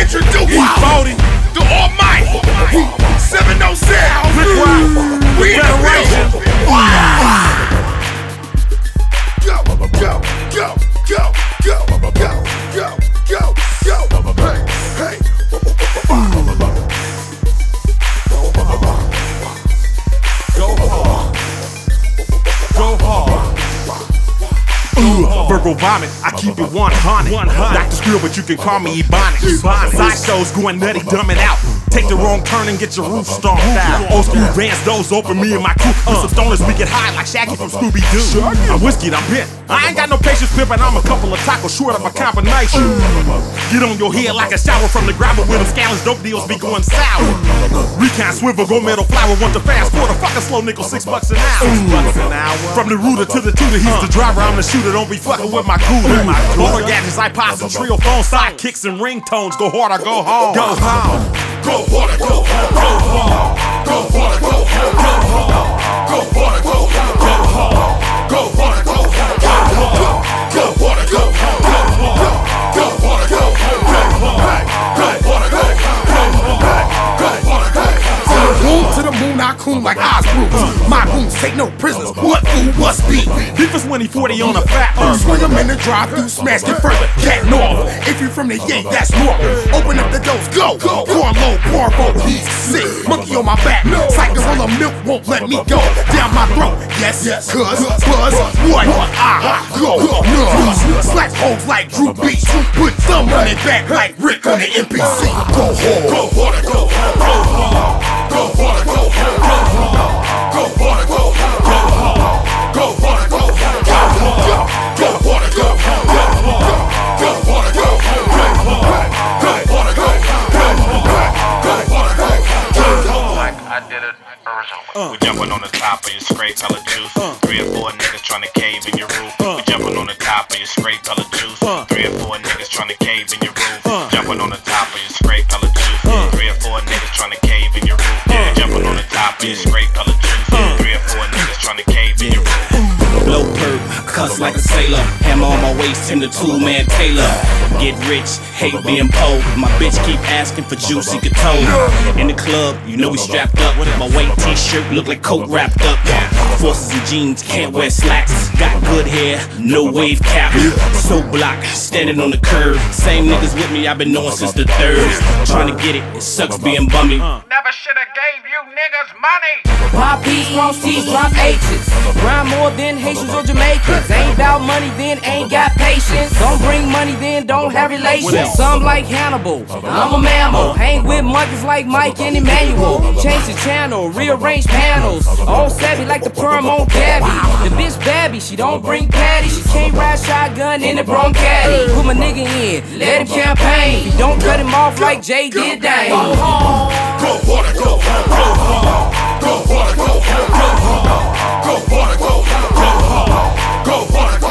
introduce E40, the Almighty, 706. Rick Rock, We in the Federation. Go, go, go, go, go, go, go, go, go. Hey, hey. Go hard. Go hard. Virgo vomit, I keep it 100. Dr. Skrill, but you can call me Ebonics. Side shows going nutty, dumbing out. Take the wrong turn and get your roof stomped out. Old school Vans, doors open, me and my crew. Some stoners, we get high like Shaggy from Scooby-Doo. I'm whiskeyed, I'm bent. I ain't got no patience pimping, I'm a couple of tacos short of a combination. Get on your head like a shower from the gravel with them scallops, dope deals be going sour. Recon swivel, go metal flower, want the fast quarter, fuck a slow nickel, $6 an hour. From the rooter to the tutor, he's the driver, I'm the shooter, don't be fucking with my cooler. All the gadgets, iPods and trio phones, sidekicks and ringtones, go hard or go home. Go home. Go hard, go hard, go hard. Go hard, go hard, go hard. Go hard, go hard, go hard. Go hard, go hard, go hard. Go hard, go hard, go hard. Go hard, go hard, go hard. Go hard, go hard, go hard. Go hard, go hard. From the room to the moon, I coon like Osbrews. My goons take no prisoners. What food must be? Beef is when he 40 on a fat Swing them in the drive-thru, smash it further. Cat north. If you from the Yank, that's normal. Open up the doors, go. Corn low, Porvo, he's sick. Monkey on my back. Cycle full of milk won't let me go. Down my throat. Yes, cuz, buzz, what? I go nuts. Slack holes like Drew Beach. Put thumb on it back like Rick on the NPC. Go hard. Go hard, go hard, go hard. Go hard, go hard, go hard. Go hard, go hard, go hard. Go hard, go hard, go hard. Go hard, go hard, go hard. Go hard, go hard, go hard. Go hard, go hard, go hard. Like I did it originally. We jumping on the top of your scrape color juice. 3 or 4 niggas trying to cave in your roof. We jumping on the top of your scrape color juice. 3 or 4 niggas trying to cave in your roof. Jumping on the top of your scrape color juice. 3 or 4 niggas trying to cave in your roof. Jumping on the top of your scrape color juice. 3 or 4 niggas trying to cave in your roof. Blow perk, cuss like a sailor. Hammer on my waist, Tim the two-man Taylor. Get rich, hate being poor. My bitch keep asking for juicy guitar. In the club, you know we strapped up. My white t-shirt look like coke wrapped up. Forces and jeans, can't wear slacks. Got good hair, no wave cap. So block, standing on the curb. Same niggas with me, I've been knowing since the thirds. Trying to get it, it sucks being bummy. Never shoulda gave you niggas money. Pop P's, cross T's, drop H's. Grind more than Haitians or Jamaicans. Ain't about money, then ain't got patience. Don't bring money, then don't have relations. Some like Hannibal, I'm a mammal. Hang with monkeys like Mike and Emmanuel. Change the channel, rearrange panels. All savvy like the perm on Gabby. The bitch babby, she don't bring patty. She can't ride shotgun in the Broncaddy. Put my nigga in, let him campaign. If you don't cut him off like Jay did, dang. Go hard, go hard, go hard. Go hard, go hard, go hard. Go hard, go hard, go hard. Go hard,